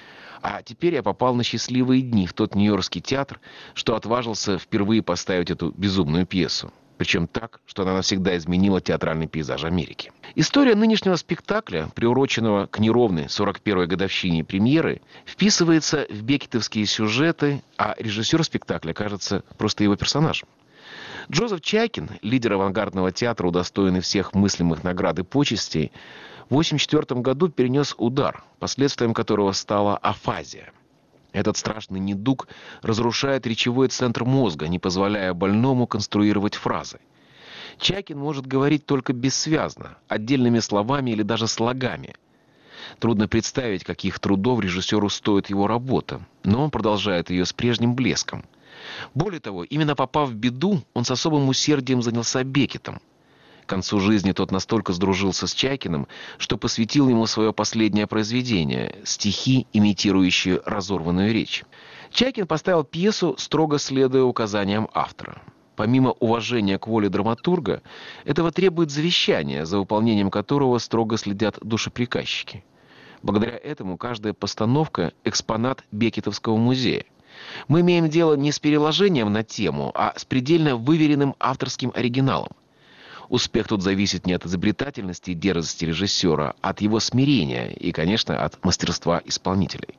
А теперь я попал на счастливые дни в тот нью-йоркский театр, что отважился впервые поставить эту безумную пьесу. Причем так, что она навсегда изменила театральный пейзаж Америки. История нынешнего спектакля, приуроченного к неровной сорок первой годовщине премьеры, вписывается в беккетовские сюжеты, а режиссер спектакля кажется просто его персонажем. Джозеф Чайкин, лидер авангардного театра, удостоенный всех мыслимых наград и почестей, в восемьдесят четвёртом году перенес удар, последствием которого стала афазия. Этот страшный недуг разрушает речевой центр мозга, не позволяя больному конструировать фразы. Чайкин может говорить только бессвязно, отдельными словами или даже слогами. Трудно представить, каких трудов режиссеру стоит его работа, но он продолжает ее с прежним блеском. Более того, именно попав в беду, он с особым усердием занялся Беккетом. К концу жизни тот настолько сдружился с Чайкиным, что посвятил ему свое последнее произведение – стихи, имитирующие разорванную речь. Чайкин поставил пьесу, строго следуя указаниям автора. Помимо уважения к воле драматурга, этого требует завещание, за выполнением которого строго следят душеприказчики. Благодаря этому каждая постановка – экспонат Беккетовского музея. Мы имеем дело не с переложением на тему, а с предельно выверенным авторским оригиналом. Успех тут зависит не от изобретательности и дерзости режиссера, а от его смирения и, конечно, от мастерства исполнителей.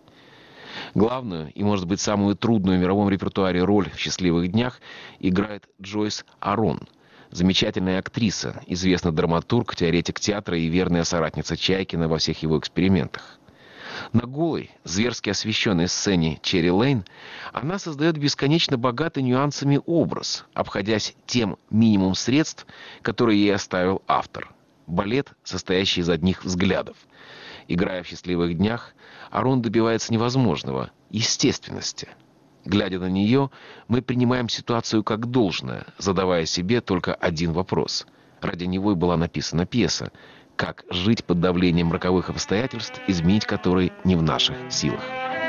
Главную и, может быть, самую трудную в мировом репертуаре роль в «Счастливых днях» играет Джойс Арон. Замечательная актриса, известный драматург, теоретик театра и верная соратница Чайкина во всех его экспериментах. На голой, зверски освещенной сцене Черри Лейн она создает бесконечно богатый нюансами образ, обходясь тем минимум средств, которые ей оставил автор. Балет, состоящий из одних взглядов. Играя в «Счастливых днях», Арон добивается невозможного – естественности. Глядя на нее, мы принимаем ситуацию как должное, задавая себе только один вопрос. Ради него и была написана пьеса. Как жить под давлением роковых обстоятельств, изменить которые не в наших силах.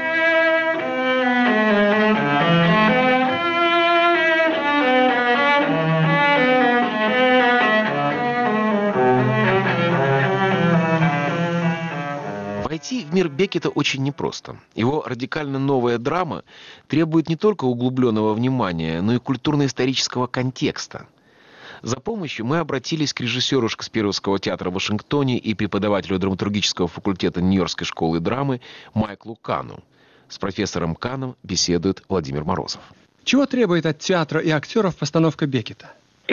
Войти в мир Беккета очень непросто. Его радикально новая драма требует не только углубленного внимания, но и культурно-исторического контекста. За помощью мы обратились к режиссеру Шекспировского театра в Вашингтоне и преподавателю драматургического факультета Нью-Йоркской школы драмы Майклу Кану. С профессором Каном беседует Владимир Морозов.
Чего требует от театра и актеров постановка Беккета?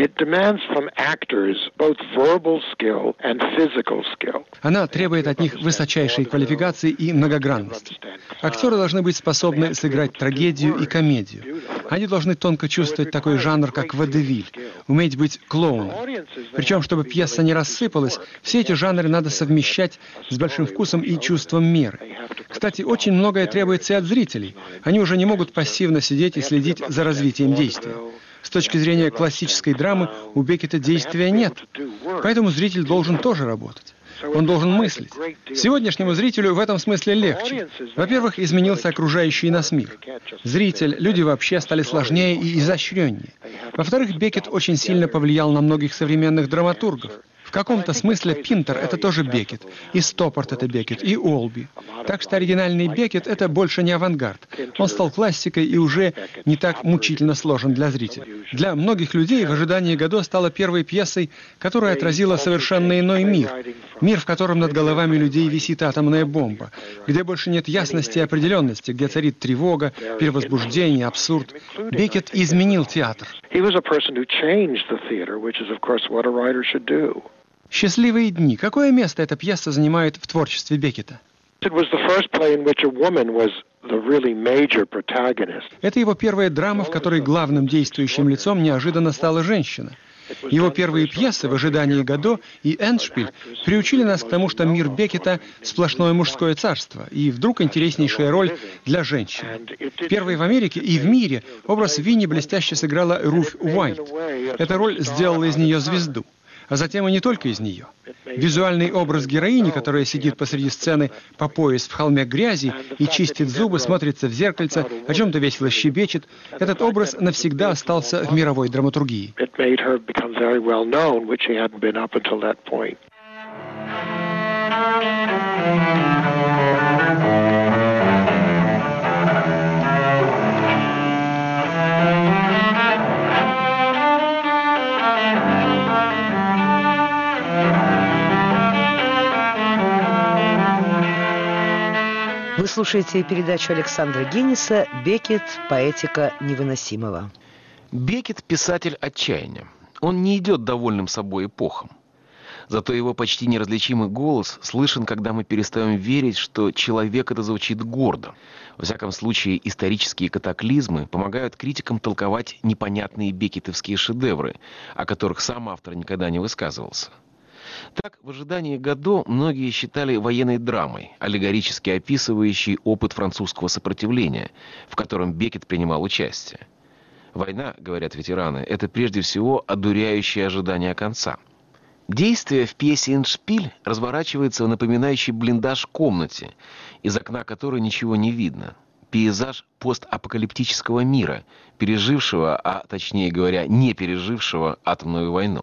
Она требует от них высочайшей квалификации и многогранности. Актеры должны быть способны сыграть трагедию и комедию. Они должны тонко чувствовать такой жанр, как водевиль, уметь быть клоуном. Причем, чтобы пьеса не рассыпалась, все эти жанры надо совмещать с большим вкусом и чувством меры. Кстати, очень многое требуется и от зрителей. Они уже не могут пассивно сидеть и следить за развитием действия. С точки зрения классической драмы у Беккета действия нет, поэтому зритель должен тоже работать. Он должен мыслить. Сегодняшнему зрителю в этом смысле легче. Во-первых, изменился окружающий нас мир. Зритель, люди вообще стали сложнее и изощреннее. Во-вторых, Беккет очень сильно повлиял на многих современных драматургов. В каком-то смысле Пинтер — это тоже Беккет, и Стоппарт — это Беккет, и Олби. Так что оригинальный Беккет — это больше не авангард. Он стал классикой и уже не так мучительно сложен для зрителя. Для многих людей «В ожидании Годо» стала первой пьесой, которая отразила совершенно иной мир. Мир, в котором над головами людей висит атомная бомба, где больше нет ясности и определенности, где царит тревога, перевозбуждение, абсурд. Беккет изменил театр. «Счастливые дни». Какое место эта пьеса занимает в творчестве Беккета? Это его первая драма, в которой главным действующим лицом неожиданно стала женщина. Его первые пьесы «В ожидании Годо» и «Эндшпиль» приучили нас к тому, что мир Беккета – сплошное мужское царство, и вдруг интереснейшая роль для женщин. Первой в Америке и в мире образ Винни блестяще сыграла Руфь Уайт. Эта роль сделала из нее звезду. А затем и не только из нее. Визуальный образ героини, которая сидит посреди сцены по пояс в холме грязи и чистит зубы, смотрится в зеркальце, о чем-то весело щебечет, этот образ навсегда остался в мировой драматургии.
Вы слушаете передачу Александра Генниса «Беккет. Поэтика невыносимого».
Беккет – писатель отчаяния. Он не идет довольным собой эпохам. Зато его почти неразличимый голос слышен, когда мы перестаем верить, что человек это звучит гордо. Во всяком случае, исторические катаклизмы помогают критикам толковать непонятные беккетовские шедевры, о которых сам автор никогда не высказывался. Так, «В ожидании Годо» многие считали военной драмой, аллегорически описывающей опыт французского сопротивления, в котором Беккет принимал участие. Война, говорят ветераны, это прежде всего одуряющее ожидание конца. Действие в пьесе «Эндшпиль» разворачивается в напоминающей блиндаж комнате, из окна которой ничего не видно. Пейзаж постапокалиптического мира, пережившего, а точнее говоря, не пережившего атомную войну.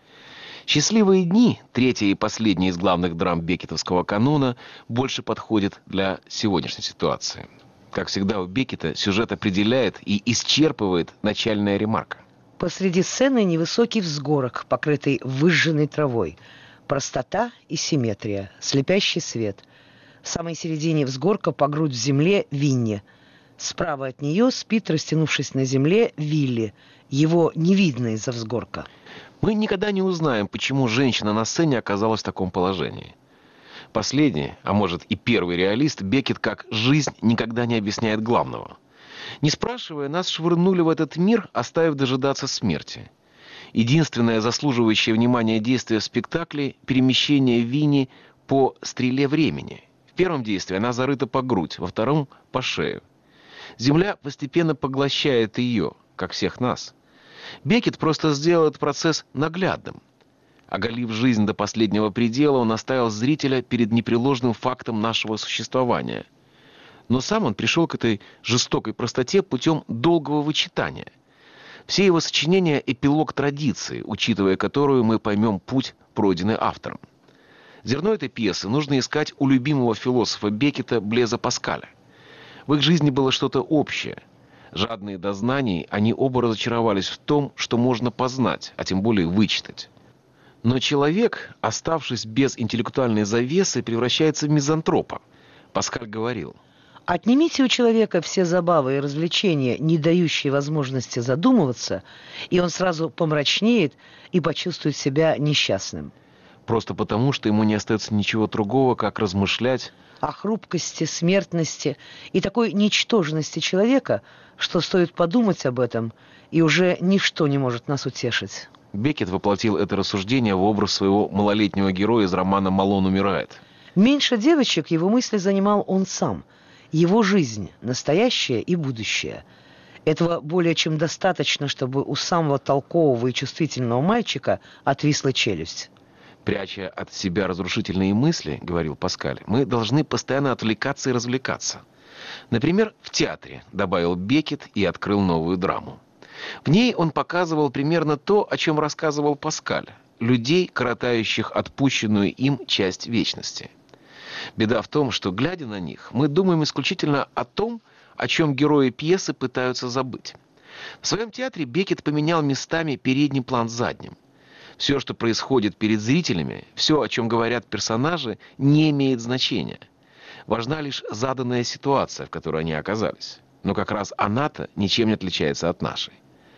«Счастливые дни», третья и последняя из главных драм беккетовского канона, больше подходит для сегодняшней ситуации. Как всегда у Беккета сюжет определяет и исчерпывает начальная ремарка.
Посреди сцены невысокий взгорок, покрытый выжженной травой. Простота и симметрия, слепящий свет. В самой середине взгорка по грудь в земле Винни. Справа от нее спит, растянувшись на земле, Вилли. Его не видно из-за взгорка.
Мы никогда не узнаем, почему женщина на сцене оказалась в таком положении. Последний, а может и первый реалист, Беккет как «жизнь» никогда не объясняет главного. Не спрашивая, нас швырнули в этот мир, оставив дожидаться смерти. Единственное заслуживающее внимания действие в спектакле – перемещение Винни по стреле времени. В первом действии она зарыта по грудь, во втором – по шею. Земля постепенно поглощает ее, как всех нас. Беккет просто сделал этот процесс наглядным. Оголив жизнь до последнего предела, он оставил зрителя перед непреложным фактом нашего существования. Но сам он пришел к этой жестокой простоте путем долгого вычитания. Все его сочинения – эпилог традиции, учитывая которую мы поймем путь, пройденный автором. Зерно этой пьесы нужно искать у любимого философа Беккета Блеза Паскаля. В их жизни было что-то общее. Жадные до знаний, они оба разочаровались в том, что можно познать, а тем более вычитать. Но человек, оставшись без интеллектуальной завесы, превращается в мизантропа. Паскаль говорил:
«Отнимите у человека все забавы и развлечения, не дающие возможности задумываться, и он сразу помрачнеет и почувствует себя несчастным».
Просто потому, что ему не остается ничего другого, как размышлять
о хрупкости, смертности и такой ничтожности человека, что стоит подумать об этом, и уже ничто не может нас утешить.
Беккет воплотил это рассуждение в образ своего малолетнего героя из романа «Малон умирает».
Меньше девочек его мысли занимал он сам. Его жизнь, настоящее и будущее. Этого более чем достаточно, чтобы у самого толкового и чувствительного мальчика отвисла челюсть.
«Пряча от себя разрушительные мысли, — говорил Паскаль, — мы должны постоянно отвлекаться и развлекаться. Например, в театре», — добавил Беккет и открыл новую драму. В ней он показывал примерно то, о чем рассказывал Паскаль – людей, коротающих отпущенную им часть вечности. Беда в том, что, глядя на них, мы думаем исключительно о том, о чем герои пьесы пытаются забыть. В своем театре Беккет поменял местами передний план с задним. Все, что происходит перед зрителями, все, о чем говорят персонажи, не имеет значения. Важна лишь заданная ситуация, в которой они оказались. Но как раз она-то ничем не отличается от нашей.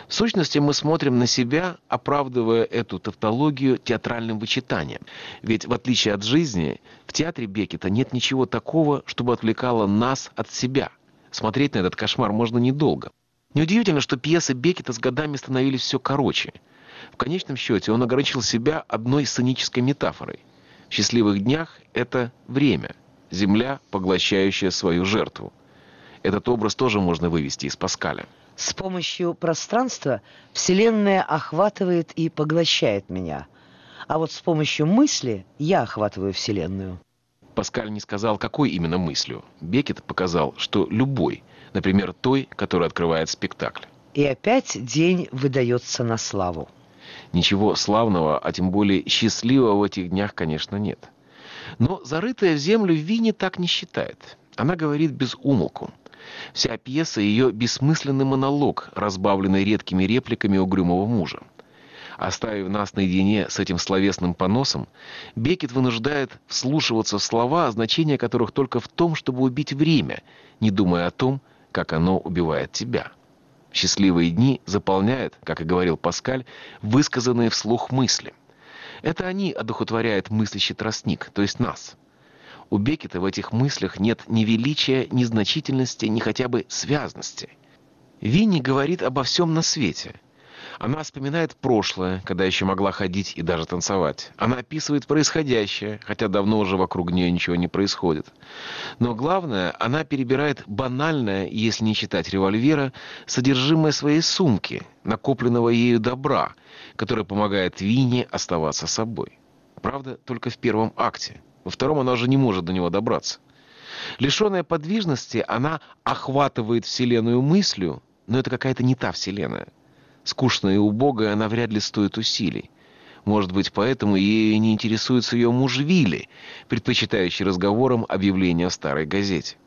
В сущности, мы смотрим на себя, оправдывая эту тавтологию театральным вычитанием. Ведь, в отличие от жизни, в театре Беккета нет ничего такого, чтобы отвлекало нас от себя. Смотреть на этот кошмар можно недолго. Неудивительно, что пьесы Беккета с годами становились все короче. В конечном счете он ограничил себя одной сценической метафорой. В «Счастливых днях» это время, земля, поглощающая свою жертву. Этот образ тоже можно вывести из Паскаля.
С помощью пространства Вселенная охватывает и поглощает меня. А вот с помощью мысли я охватываю Вселенную.
Паскаль не сказал, какой именно мыслью. Беккет показал, что любой, например, той, которая открывает спектакль.
И опять день выдается на славу.
Ничего славного, а тем более счастливого в этих днях, конечно, нет. Но зарытая в землю Винни так не считает. Она говорит без умолку. Вся пьеса — ее бессмысленный монолог, разбавленный редкими репликами угрюмого мужа. Оставив нас наедине с этим словесным поносом, Беккет вынуждает вслушиваться в слова, значение которых только в том, чтобы убить время, не думая о том, как оно убивает тебя. Счастливые дни заполняют, как и говорил Паскаль, высказанные вслух мысли. Это они одухотворяют мыслящий тростник, то есть нас. У Беккета в этих мыслях нет ни величия, ни значительности, ни хотя бы связности. Винни говорит обо всем на свете. Она вспоминает прошлое, когда еще могла ходить и даже танцевать. Она описывает происходящее, хотя давно уже вокруг нее ничего не происходит. Но главное, она перебирает банальное, если не считать револьвера, содержимое своей сумки, накопленного ею добра, которое помогает Винни оставаться собой. Правда, только в первом акте. Во втором она уже не может до него добраться. Лишенная подвижности, она охватывает Вселенную мыслью, но это какая-то не та Вселенная. Скучная и убогая, она вряд ли стоит усилий. Может быть, поэтому ею не интересуется ее муж Вилли, предпочитающий разговорам объявления в старой газете.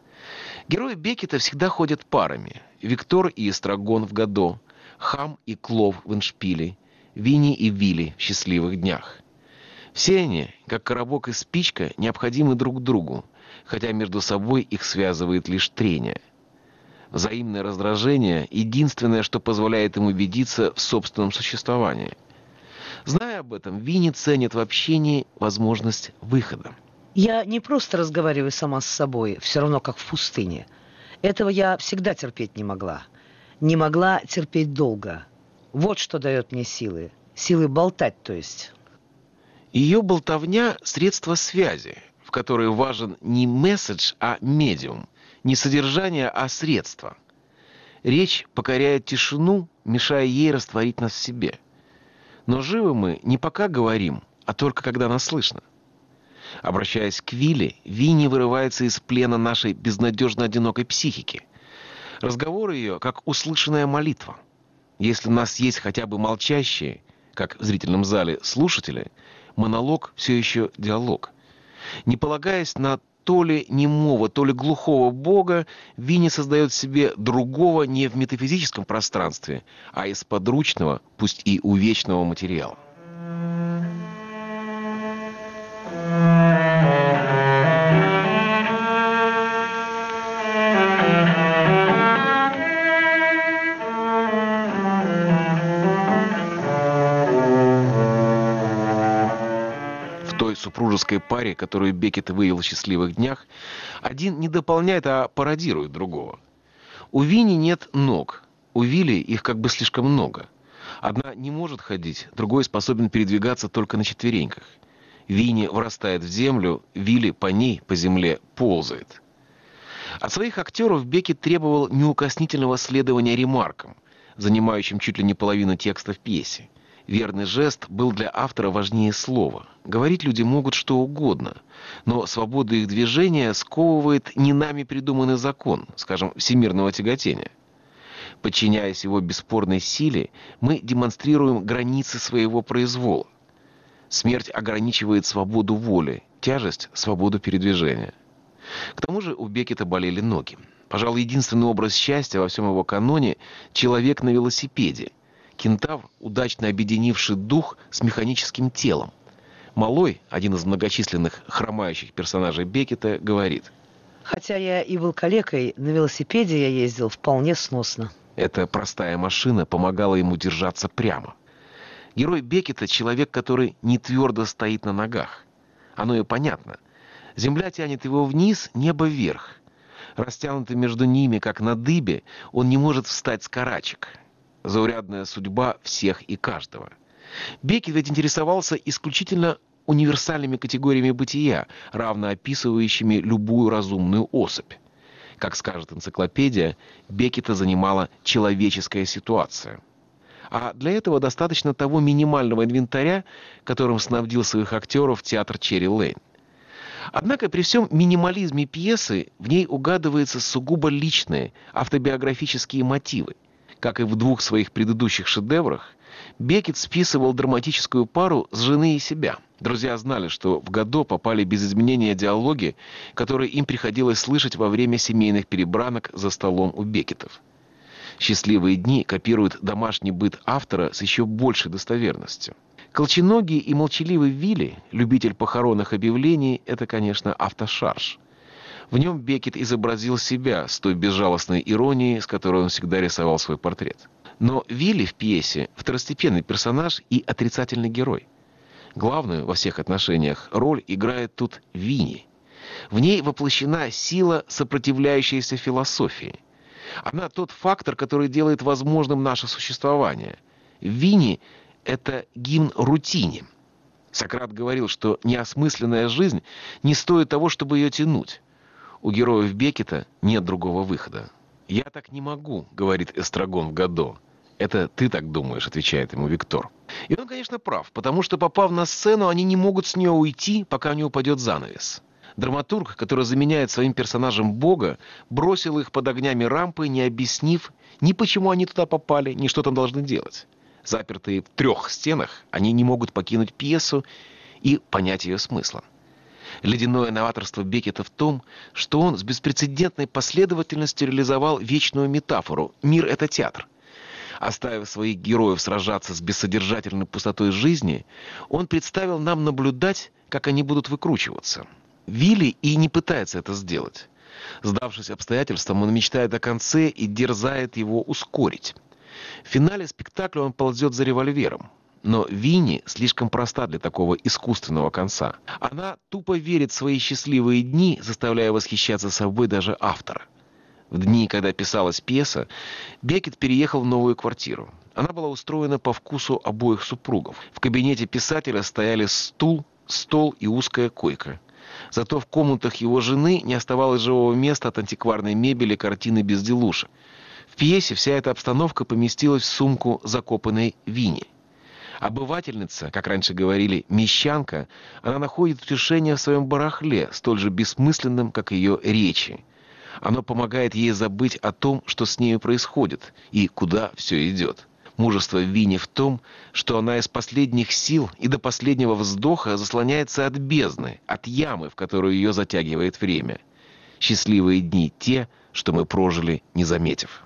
Герои Беккета всегда ходят парами. Виктор и Эстрагон в Годо, Хам и Клов в Эндшпиле, Винни и Вилли в «Счастливых днях». Все они, как коробок и спичка, необходимы друг другу, хотя между собой их связывает лишь трение. Взаимное раздражение — единственное, что позволяет им убедиться в собственном существовании. Зная об этом, Винни ценит в общении возможность выхода.
Я не просто разговариваю сама с собой, все равно как в пустыне. Этого я всегда терпеть не могла. Не могла терпеть долго. Вот что дает мне силы. Силы болтать, то есть.
Ее болтовня — средство связи, в которой важен не месседж, а медиум, не содержание, а средство. Речь покоряет тишину, мешая ей растворить нас в себе. Но живы мы не пока говорим, а только когда нас слышно. Обращаясь к Вилли, Винни вырывается из плена нашей безнадежно одинокой психики. Разговор ее как услышанная молитва. Если у нас есть хотя бы молчащие, как в зрительном зале, слушатели, монолог все еще диалог. Не полагаясь на то ли немого, то ли глухого бога, Винни создает себе другого не в метафизическом пространстве, а из подручного, пусть и увечного материала. Супружеской паре, которую Беккет вывел в «Счастливых днях», один не дополняет, а пародирует другого. У Винни нет ног, у Вилли их как бы слишком много. Одна не может ходить, другой способен передвигаться только на четвереньках. Винни врастает в землю, Вилли по ней, по земле, ползает. От своих актеров Беккет требовал неукоснительного следования ремаркам, занимающим чуть ли не половину текста в пьесе. Верный жест был для автора важнее слова. Говорить люди могут что угодно, но свобода их движения сковывает не нами придуманный закон, скажем, всемирного тяготения. Подчиняясь его бесспорной силе, мы демонстрируем границы своего произвола. Смерть ограничивает свободу воли, тяжесть — свободу передвижения. К тому же у Беккета болели ноги. Пожалуй, единственный образ счастья во всем его каноне — человек на велосипеде. Кентавр, удачно объединивший дух с механическим телом. Малой, один из многочисленных хромающих персонажей Беккета, говорит:
«Хотя я и был калекой, на велосипеде я ездил вполне сносно».
Эта простая машина помогала ему держаться прямо. Герой Беккета — человек, который не твердо стоит на ногах. Оно и понятно. Земля тянет его вниз, небо вверх. Растянутый между ними, как на дыбе, он не может встать с карачек. Заурядная судьба всех и каждого. Беккет ведь интересовался исключительно универсальными категориями бытия, равно описывающими любую разумную особь. Как скажет энциклопедия, Беккета занимала человеческая ситуация. А для этого достаточно того минимального инвентаря, которым снабдил своих актеров театр Черри Лейн. Однако при всем минимализме пьесы в ней угадываются сугубо личные автобиографические мотивы. Как и в двух своих предыдущих шедеврах, Беккет списывал драматическую пару с жены и себя. Друзья знали, что в Годо попали без изменения диалоги, которые им приходилось слышать во время семейных перебранок за столом у Беккетов. «Счастливые дни» копируют домашний быт автора с еще большей достоверностью. Колченогий и молчаливый Вилли, любитель похоронных объявлений, это, конечно, автошарж. В нем Беккет изобразил себя с той безжалостной иронией, с которой он всегда рисовал свой портрет. Но Вилли в пьесе – второстепенный персонаж и отрицательный герой. Главную во всех отношениях роль играет тут Винни. В ней воплощена сила, сопротивляющаяся философии. Она тот фактор, который делает возможным наше существование. Винни – это гимн рутине. Сократ говорил, что неосмысленная жизнь не стоит того, чтобы ее тянуть. У героев Беккета нет другого выхода. «Я так не могу», — говорит Эстрагон в Годо. «Это ты так думаешь», — отвечает ему Виктор. И он, конечно, прав, потому что, попав на сцену, они не могут с нее уйти, пока не упадет занавес. Драматург, который заменяет своим персонажем Бога, бросил их под огнями рампы, не объяснив ни почему они туда попали, ни что там должны делать. Запертые в трех стенах, они не могут покинуть пьесу и понять ее смысла. Ледяное новаторство Беккета в том, что он с беспрецедентной последовательностью реализовал вечную метафору «мир — это театр». Оставив своих героев сражаться с бессодержательной пустотой жизни, он представил нам наблюдать, как они будут выкручиваться. Вилли и не пытается это сделать. Сдавшись обстоятельствам, он мечтает о конце и дерзает его ускорить. В финале спектакля он ползет за револьвером. Но Винни слишком проста для такого искусственного конца. Она тупо верит в свои счастливые дни, заставляя восхищаться собой даже автора. В дни, когда писалась пьеса, Беккет переехал в новую квартиру. Она была устроена по вкусу обоих супругов. В кабинете писателя стояли стул, стол и узкая койка. Зато в комнатах его жены не оставалось живого места от антикварной мебели, картины, безделушек. В пьесе вся эта обстановка поместилась в сумку закопанной Винни. Обывательница, как раньше говорили, мещанка, она находит утешение в своем барахле, столь же бессмысленном, как ее речи. Оно помогает ей забыть о том, что с нею происходит и куда все идет. Мужество Винни в том, что она из последних сил и до последнего вздоха заслоняется от бездны, от ямы, в которую ее затягивает время. Счастливые дни те, что мы прожили, не заметив.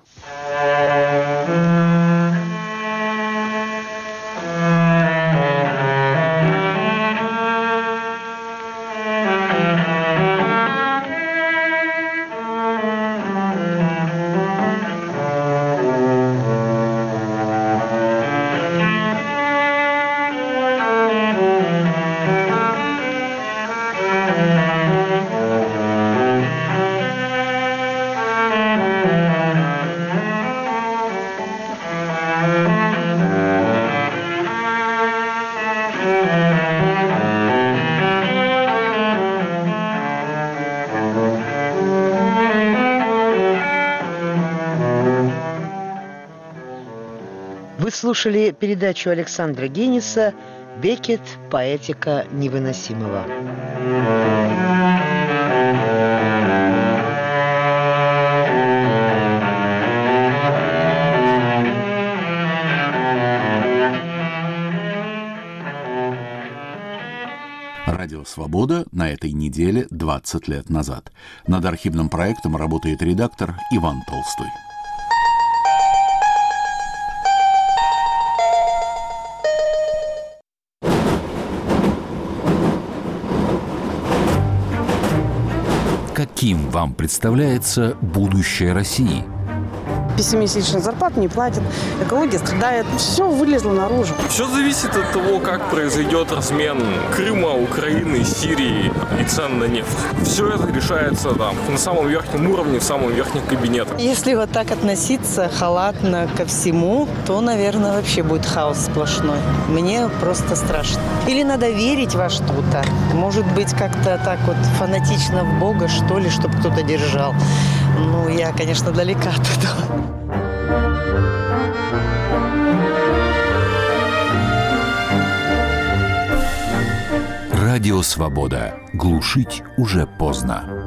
Вы слушали передачу Александра Генниса «Беккет. Поэтика невыносимого».
Радио «Свобода» на этой неделе двадцать лет назад. Над архивным проектом работает редактор Иван Толстой.
Каким вам представляется будущее России? Пессимистичных зарплат не платят, экология страдает. Все вылезло наружу.
Все зависит от того, как произойдет размен Крыма, Украины, Сирии и цен на нефть. Все это решается там на самом верхнем уровне, в самом верхнем кабинете.
Если вот так относиться халатно ко всему, то, наверное, вообще будет хаос сплошной. Мне просто страшно. Или надо верить во что-то. Может быть, как-то так вот фанатично в Бога, что lo, чтобы кто-то держал. Ну, я, конечно, далека от этого.
Радио «Свобода». Глушить уже поздно.